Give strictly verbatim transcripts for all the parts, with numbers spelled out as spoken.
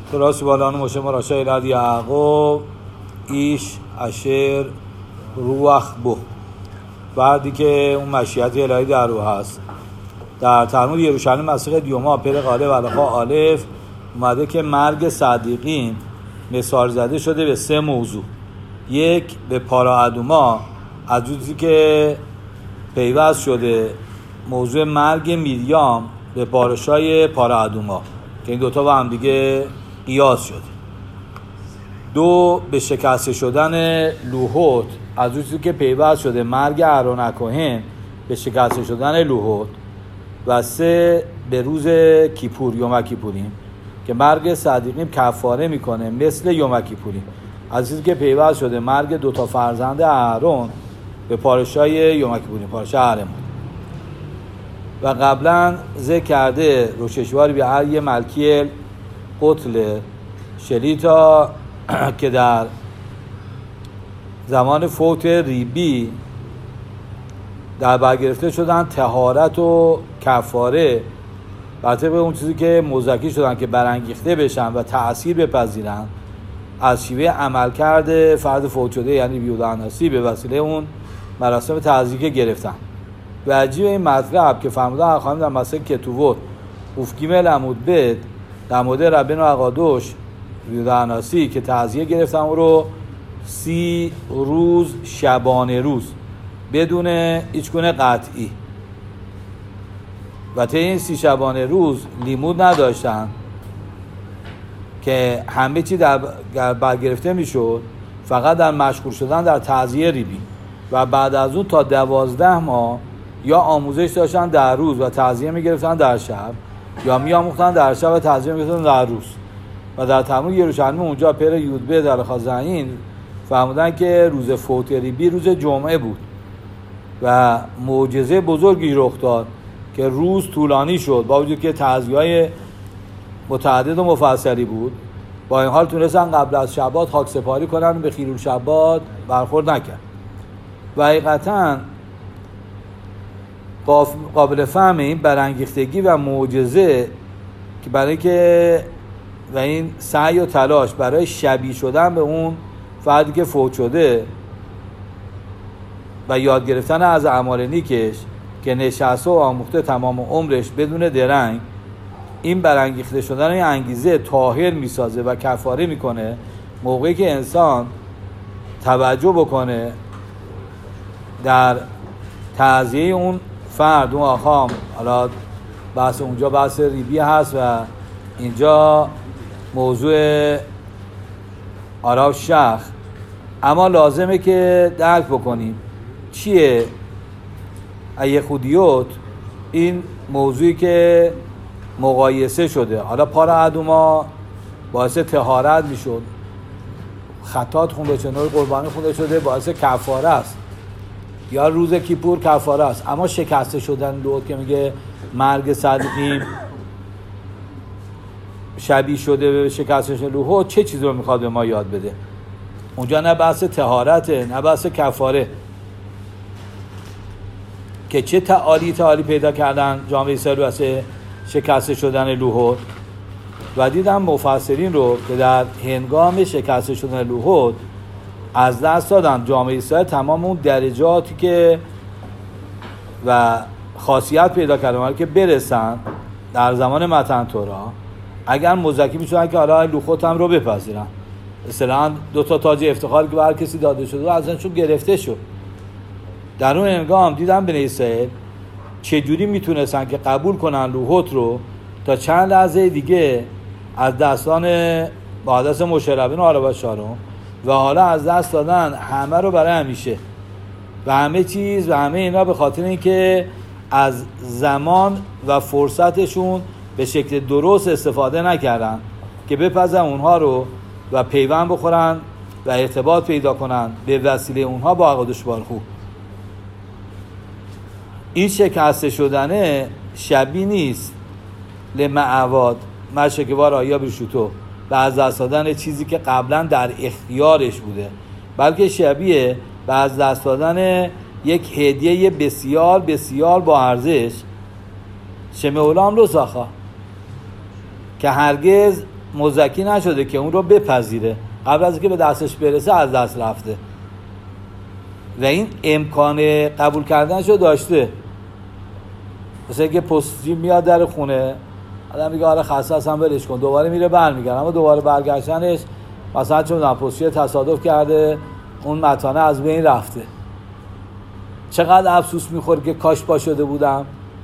راست بالان مشه مراشا الاد یعقوب ایش اشر روح بو. بعدی که اون مشیت الهی در روح هست. در تلمود یروشلم مسیح دیوما پر قالب علاقه آلف اومده که مرگ صدیقین مثال زده شده به سه موضوع. یک، به پارا ادوما از روزی که پیوست شده موضوع مرگ میریام به پارشای پارا ادوما که این دوتا با هم دیگه قیاس شده. دو، به شکسته شدن لوحوت از روزی که پیوست شده مرگ اهرون کهن به شکسته شدن لوحوت. و سه، به روز کیپور یوم کیپوریم که مرگ صدیقین کفاره میکنه مثل یوم کیپوریم از روزی که پیوست شده مرگ دوتا فرزند اهرون به پارشای یوم کیپوریم، پارشای اهرون. و قبلا ذکر کرده روششواری به هر یه ملکی قتل شلیتا که در زمان فوت ریبی در برگرفته شدن طهارت و کفاره بر طبق اون چیزی که مزکی شدن که برانگیخته بشن و تأثیر بپذیرن از شیوه عمل کرده فرد فوت شده یعنی بیودعناسی به وسیله اون مراسم تعزیه گرفتن. و عجیب این مطلب که فرمودن اخوانیم در مسئله کتووت افگیمل عمود بد در مورد ربین و اقادوش بیودعناسی که تعزیه گرفتن او رو سی روز شبانه روز بدون هیچ گونه قطعی و طی این سی شبانه روز لیمود نداشتن که همه چی در برگرفته میشد فقط در مشغول شدن در تعزیه ریبی و بعد از اون تا دوازده ماه یا آموزش داشتن در روز و تعزیه میگرفتن در شب یا میاموختن در شب و تعزیه میگرفتن در روز. و در تلمود یروشلمی اونجا پر یودبه در خازنین فهمودن که روز فوت ریبی روز جمعه بود و معجزه بزرگی رخ داد که روز طولانی شد با وجود که تعزیه‌های متعدد و مفصلی بود. با این حال تونستن قبل از شبات خاک سپاری کنن و به خیرون شبات برخورد نکرد. و حقیقتاً قابل فهم این برانگیختگی و معجزه که برای که و این سعی و تلاش برای شبیه شدن به اون فردی که فوت شده و یاد گرفتن از اعمال نیکش که نشسته و آموخته تمام عمرش بدون درنگ، این برانگیخته شدن این انگیزه طاهر میسازه و کفاره میکنه موقعی که انسان توجه بکنه در تعزیه اون فرد اون آخام. حالا بحث اونجا بحث ریبی هست و اینجا موضوع آراو شخ، اما لازمه که درک بکنیم چیه ایه خودیوت این موضوعی که مقایسه شده. حالا پارا ادوما باعث طهارت میشد، خطات خونده شده، نوع قربانی خونده شده باعث کفاره است، یا روز کیپور کفاره است. اما شکسته شدن لوحوت که میگه مرگ صدیقین شبیه شده به شکسته شدن لوحوت چه چیزی رو میخواد به ما یاد بده؟ اونجا نه بحث طهارته نه بحث کفاره که چه تعالی تعالی پیدا کردن جامعه اسرائیل واسه شکسته شدن لوحوت. و دیدم مفسرین رو که در هنگام شکسته شدن لوحوت از دست دادن جامعه اسرائیل تمام اون درجاتی که و خاصیت پیدا کردن که برسن در زمان متن تورا اگر مزکی میشدن که حالا لوحوت هم رو بپذیرن. مثلا دو تا تاج افتخار که بر کسی داده شده و ازشون گرفته شد. در اون هنگام دیدم بنی اسرائیل چجوری میتونستن که قبول کنن لوحوت رو تا چند لحظه دیگه از دستان مقدس مشربین و آل شارون و حالا از دست دادن همه رو برای همیشه و همه چیز و همه اینا به خاطر اینکه از زمان و فرصتشون به شکل درست استفاده نکردن که بپزن اونها رو و پیوند بخورن و ارتباط پیدا کنن به وسیله اونها با اقادش بارخو. این شکسته شدنه شبیه نیست لمعواد مشکوار آیا برشوتو و از دست دادن چیزی که قبلا در اختیارش بوده، بلکه شبیه به از دست دادن یک هدیه بسیار بسیار با ارزش شمه اولام لو ساخا که هرگز مزکی نشده که اون رو بپذیره، قبل از اینکه به دستش برسه از دست رفته و این امکان قبول کردنشو داشته. مثلا اینکه پستی میاد در خونه، آدم میگه آره خسته هستم ولش کن، دوباره میره برمیگرده، اما دوباره برگشتنش مثلا چون پستی تصادف کرده اون متانه از بین رفته، چقدر افسوس میخوره که کاش پا شده بودم.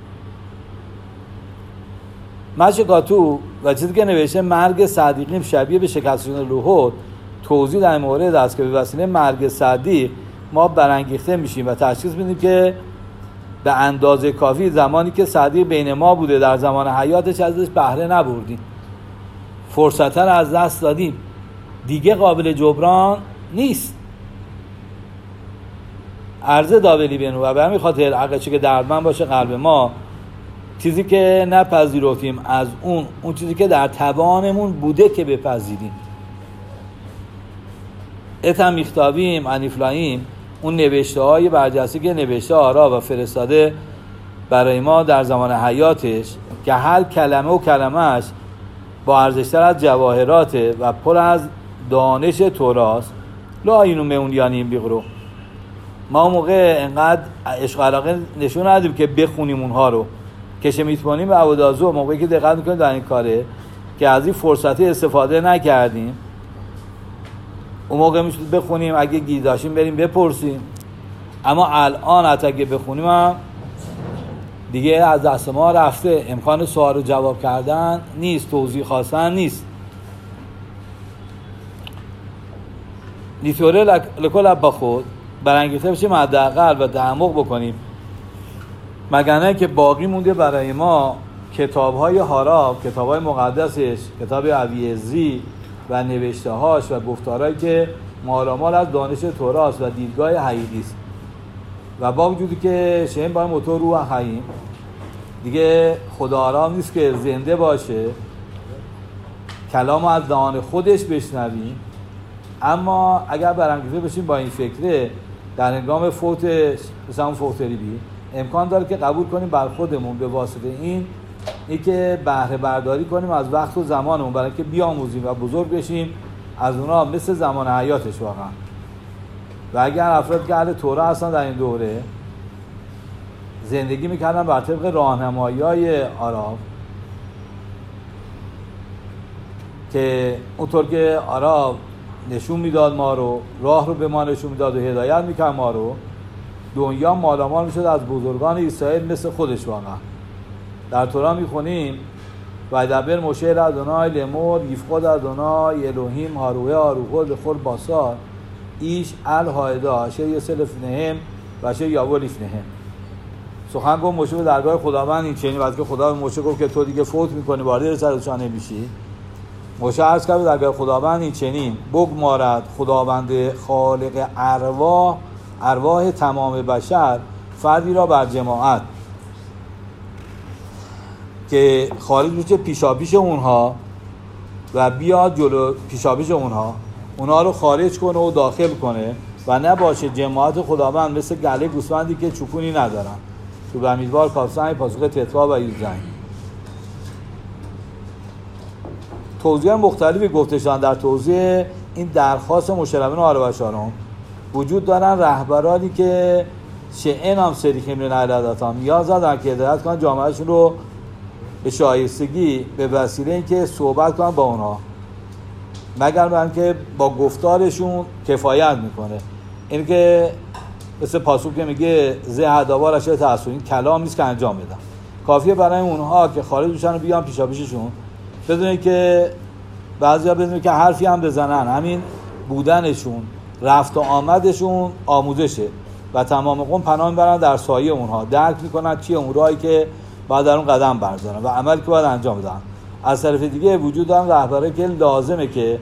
مشکاتو و چیزی که نوشته مرگ صدیقیم شبیه به شکست شدن لوحود توضیح در مورد است که به وسیله مرگ صدیق ما برانگیخته میشیم و تشخیص میدیم که به اندازه کافی زمانی که صدیق بین ما بوده در زمان حیاتش ازش بهره نبردیم، فرصت رو از دست دادیم، دیگه قابل جبران نیست. عرض داولی بینو و به همین خاطر اگرچه که دردمند باشه قلب ما، چیزی که نپذیرفتیم از اون اون چیزی که در توانمون بوده که بپذیریم. اتم میختابیم انیفلایم اون نوشته های برجسته که نوشته آرا و فرستاده برای ما در زمان حیاتش که هر کلمه و کلمهش با ارزشتر از جواهراته و پر از دانش توراست. لا اینو میونیانیم بیغرو، ما اون موقع انقدر عشق علاقه نشون ندیم که بخونیم اونها رو که شمیتمانیم و عبودازو موقعی که دقت میکنیم در این کاره که از این فرصتی استفاده نکردیم. اون موقع میشود بخونیم، اگه گیر داشتیم بریم بپرسیم، اما الان حتی اگه بخونیم هم دیگه از دست ما رفته، امکان سوال رو جواب کردن نیست، توضیح خواستن نیست. نیتوره لکل با خود برانگیخته بشیم حداقل و تعمق بکنیم، مگر نه که باقی مونده برای ما کتاب‌های هاراب، کتاب‌های مقدسش، کتاب عویزی و نوشته‌هاش و گفتارهایی که مالامال از دانش توراست و دیدگاه حقیقی است. و با وجودی که شیم با موتور روح حقیم دیگه خدا آرام نیست که زنده باشه کلامو از دهان خودش بشنویم، اما اگر برانگیخته بشیم با این فکره در هنگام فوتش مثلا اون فوت ریبی امکان داره که قبول کنیم بر خودمون به واسطه این ای که بهره برداری کنیم از وقت و زمانمون برای که بیاموزیم و بزرگ بشیم از اونا مثل زمان حیاتش واقعا. و اگر افراد که اهل توره هستن در این دوره زندگی میکردن بر طبق راهنمایی‌های آراب که اونطور که آراب نشون میداد ما رو، راه رو به ما نشون میداد و هدایت میکرد ما رو، دنیا مالامال میشد از بزرگان اسرائیل مثل خودش. واقعا در تورا میخونیم و دبر مشه ادونای لمور یفقد ادونای الوهیم هاروه هاروه لخور باسار ایش الهایدا اشر یسلف نهم و اشر یاولیف نهم. سخن گفت مشه به درگاه خداوند این چنین، وقتی که خدا به مشه گفت که تو دیگه فوت میکنی وارد رسالتشان نمیشی، مشه عرض کرد به درگاه خداوند این چنین بگمارد خداوند خالق ارواح ارواح تمام بشر فردی را بر جماعت که خارج میشه پیشاپیش اونها و بیاد جلو پیشاپیش اونها اونها رو خارج کنه و داخل کنه و نباشه جماعت خداوند مثل گله گوسفندی که چوپونی ندارن. تو بمیدوار کافسن پاسخ تتوا و یوزن توضیح مختلفی گفته شدن در توضیح این درخواست مشربین آرابشارون. وجود دارن رهبرانی که شئن هم سریخیم لنعلدت هم نیاز دارن که هدایت کنن جامعهشون رو به شایستگی به وسیله اینکه صحبت کنن با اونها، مگر برن که با گفتارشون کفایت میکنه. این که مثل پاسوک که میگه زه هدابار اشیاء تحصیل، این کلام نیست که انجام بدن، کافیه برای اونها که خارج بشن و بیان پیشا پیششون بدونید که بعضیا بدونید که حرفی هم بزنن، همین بودنشون رفت و آمدشون آموزشه و تمام قوم پناه میبرن در سایه اونها، درک میکنن چیه امورایی که باید در اون قدم بردارن و عملی که باید انجام بدن. از طرف دیگه وجود دارن رهبرایی که لازمه که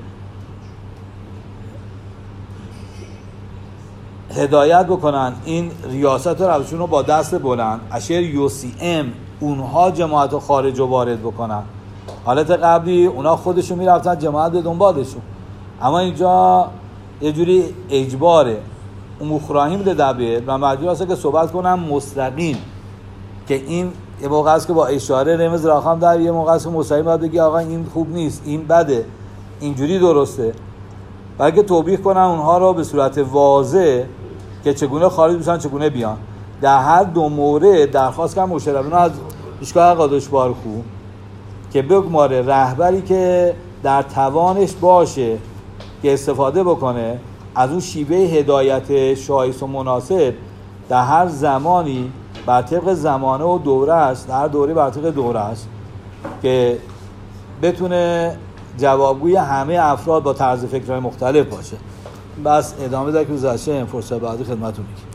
هدایت بکنن این ریاست رو ازشون رو با دست بلند اشر یوسی ام اونها جماعت رو خارج و وارد بکنن. حالت قبلی اونا خودشون میرفتن جماعت به دنبالشون، اما اینجا یه جوری اجباره اون مخراهیم ده دبه و مجبور هست که صحبت کنن مستقیم که این یه موقع است که با اشاره رمز رقم در، یه موقع است که مستقیم باید بگی آقا این خوب نیست، این بده، اینجوری درسته. بلکه توضیح کنن اونها رو به صورت واضح که چگونه خارج بشن چگونه بیان. در هر دو مورد درخواست کنم مشرفینا از پیشگاه قادش بارخو که بگماره رهبری که در توانش باشه که استفاده بکنه از اون شیوه هدایت شایسته و مناسب در هر زمانی بر طبق زمانه و دوره است، در هر دوره بر طبق دوره است که بتونه جوابگوی همه افراد با طرز فکرهای مختلف باشه. بس ادامه در که گذشته فرصت بعدی خدمتتون میگم.